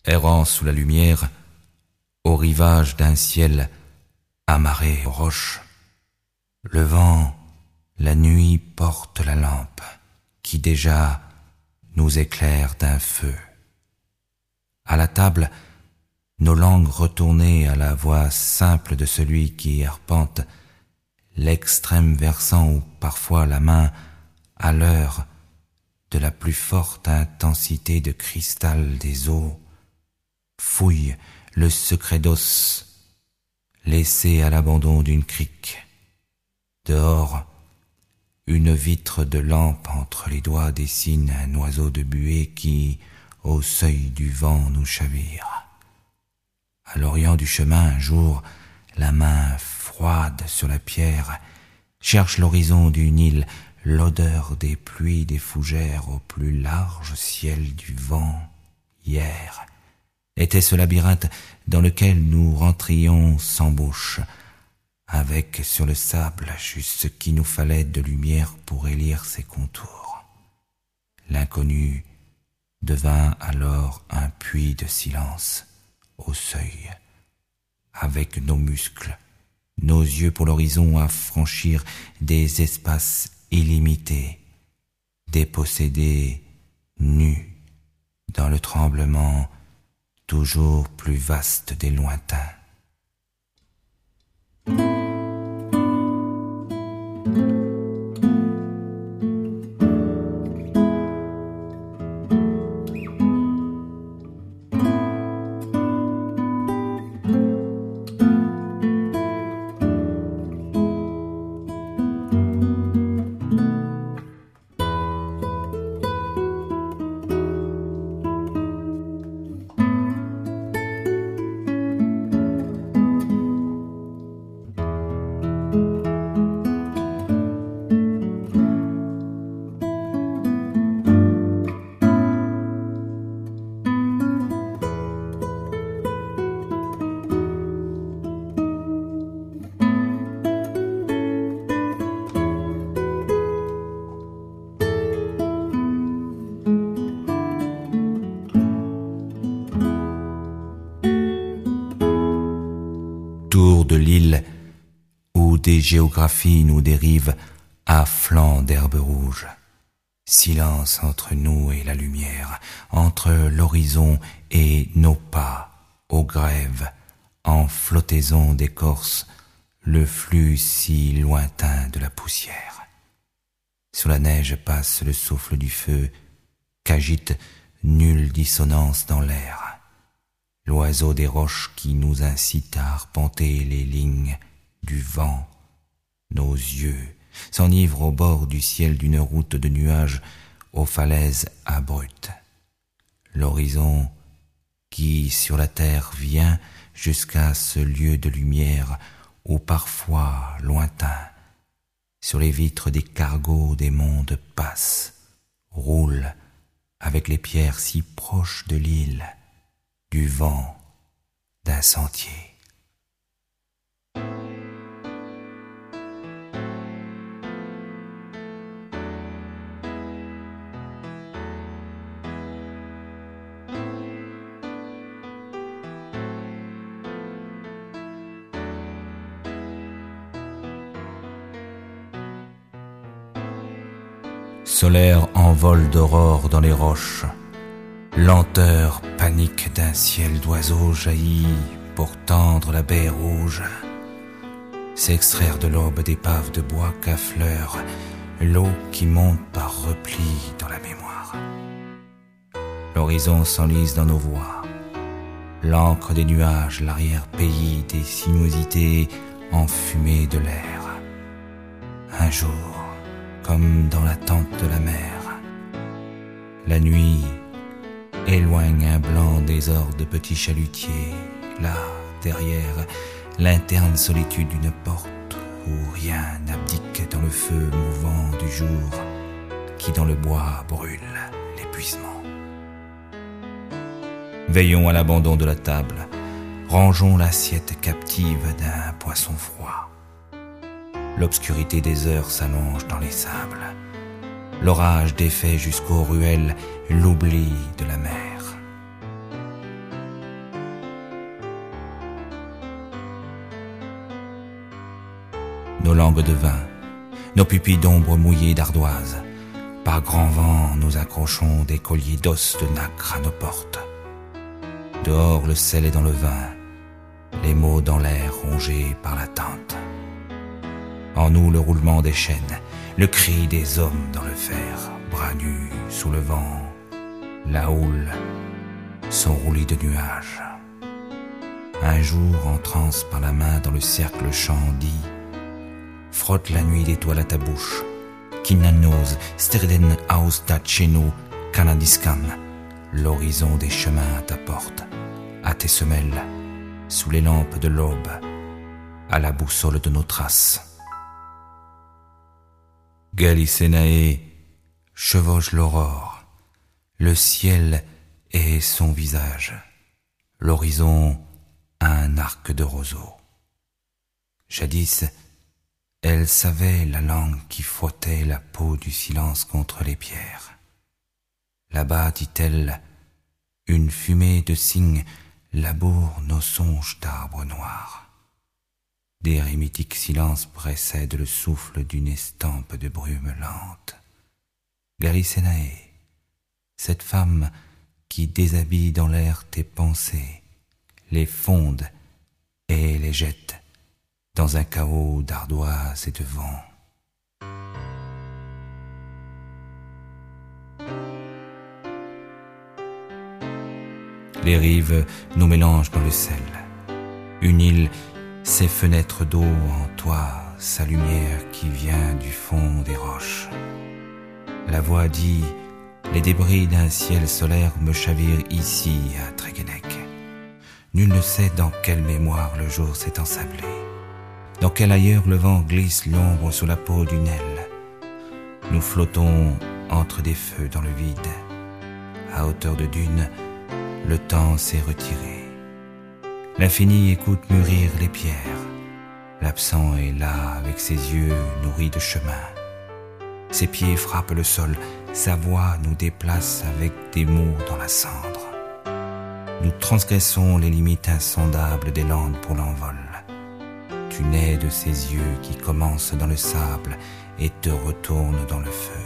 errant sous la lumière, au rivage d'un ciel amarré aux roches, le vent, la nuit porte la lampe, qui déjà nous éclaire d'un feu. À la table, nos langues retournées à la voix simple de celui qui arpente l'extrême versant où parfois la main, à l'heure de la plus forte intensité de cristal des eaux, fouille le secret d'os laissé à l'abandon d'une crique. Dehors, une vitre de lampe entre les doigts dessine un oiseau de buée qui, au seuil du vent, nous chavire. À l'orient du chemin, un jour, la main froide sur la pierre cherche l'horizon d'une île, l'odeur des pluies des fougères au plus large ciel du vent. Hier était ce labyrinthe dans lequel nous rentrions sans bouche, avec sur le sable juste ce qu'il nous fallait de lumière pour élire ses contours. L'inconnu devint alors un puits de silence au seuil, avec nos muscles, nos yeux pour l'horizon à franchir des espaces illimités, dépossédés, nus, dans le tremblement toujours plus vaste des lointains. Tour de l'île où des géographies nous dérivent à flanc d'herbe rouge. Silence entre nous et la lumière, entre l'horizon et nos pas, aux grèves, en flottaison d'écorce, le flux si lointain de la poussière. Sous la neige passe le souffle du feu, qu'agite nulle dissonance dans l'air. L'oiseau des roches qui nous incite à arpenter les lignes du vent. Nos yeux s'enivrent au bord du ciel d'une route de nuages aux falaises abruptes. L'horizon qui sur la terre vient jusqu'à ce lieu de lumière où parfois lointain, sur les vitres des cargos des mondes passe, roule avec les pierres si proches de l'île, du vent, d'un sentier. Solaire envol d'aurore dans les roches, lenteur, panique d'un ciel d'oiseaux jaillit pour tendre la baie rouge. S'extraire de l'aube d'épave de bois qu'affleure l'eau qui monte par repli dans la mémoire. L'horizon s'enlise dans nos voix, l'encre des nuages, l'arrière-pays des sinuosités enfumées de l'air. Un jour, comme dans l'attente de la mer, la nuit éloigne un blanc désordre de petits chalutiers, là, derrière l'interne solitude d'une porte où rien n'abdique dans le feu mouvant du jour qui dans le bois brûle l'épuisement. Veillons à l'abandon de la table, rangeons l'assiette captive d'un poisson froid. L'obscurité des heures s'allonge dans les sables. L'orage défait jusqu'aux ruelles l'oubli de la mer. nos langues de vin, nos pupilles d'ombre mouillées d'ardoise. Par grand vent, nous accrochons des colliers d'os de nacre à nos portes. Dehors, le sel est dans le vin, les mots dans l'air rongés par l'attente. En nous, le roulement des chaînes, le cri des hommes dans le fer, bras nus sous le vent, la houle, son roulis de nuages. Un jour, en transe par la main dans le cercle chant, dit: frotte la nuit d'étoiles à ta bouche, Kinanos, Sterden aus da Cheno, Canadiscan, l'horizon des chemins à ta porte, à tes semelles, sous les lampes de l'aube, à la boussole de nos traces. Galisénae chevauche l'aurore, le ciel est son visage, l'horizon un arc de roseaux. Jadis, elle savait la langue qui frottait la peau du silence contre les pierres. Là-bas, dit-elle, une fumée de cygnes laboure nos songes d'arbres noirs. D'érémitiques silences précèdent le souffle d'une estampe de brume lente. Galisénae, cette femme qui déshabille dans l'air tes pensées, les fonde et les jette dans un chaos d'ardoise et de vent. Les rives nous mélangent dans le sel. Une île, ses fenêtres d'eau en toi, sa lumière qui vient du fond des roches. La voix dit: les débris d'un ciel solaire me chavirent ici à Tréguenec. Nul ne sait dans quelle mémoire le jour s'est ensablé, dans quel ailleurs le vent glisse l'ombre sous la peau d'une aile. Nous flottons entre des feux dans le vide. À hauteur de dunes, le temps s'est retiré. L'infini écoute mûrir les pierres. L'absent est là avec ses yeux nourris de chemin. Ses pieds frappent le sol, sa voix nous déplace avec des mots dans la cendre. Nous transgressons les limites insondables des landes pour l'envol. Tu nais de ces yeux qui commencent dans le sable et te retournent dans le feu.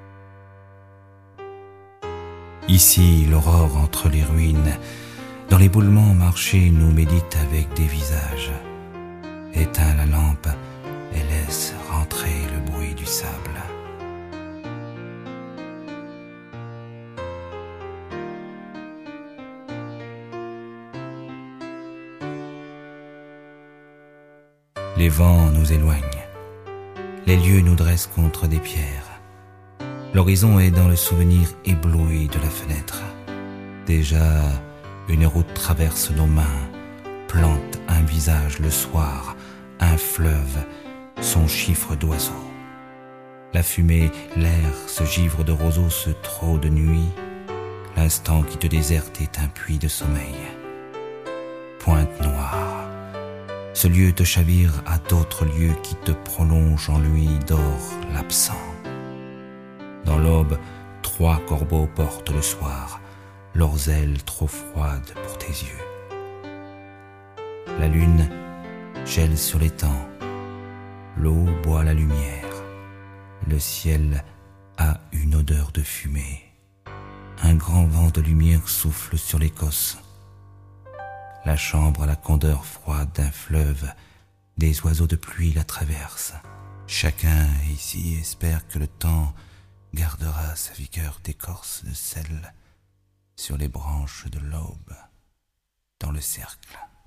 Ici, l'aurore entre les ruines, dans l'éboulement marché nous médite avec des visages. Éteins la lampe et laisse rentrer le bruit du sable. Les vents nous éloignent, les lieux nous dressent contre des pierres. L'horizon est dans le souvenir ébloui de la fenêtre. Déjà, une route traverse nos mains, plante un visage le soir, un fleuve, son chiffre d'oiseau. La fumée, l'air se givre de roseaux, ce trot de nuit. L'instant qui te déserte est un puits de sommeil. Pointe noire. Ce lieu te chavire à d'autres lieux qui te prolongent en lui d'or l'absent. Dans l'aube, 3 corbeaux portent le soir, leurs ailes trop froides pour tes yeux. La lune gèle sur l'étang, l'eau boit la lumière, le ciel a une odeur de fumée. Un grand vent de lumière souffle sur l'Écosse. La chambre a la candeur froide d'un fleuve, des oiseaux de pluie la traversent. Chacun ici espère que le temps gardera sa vigueur d'écorce de sel sur les branches de l'aube dans le cercle.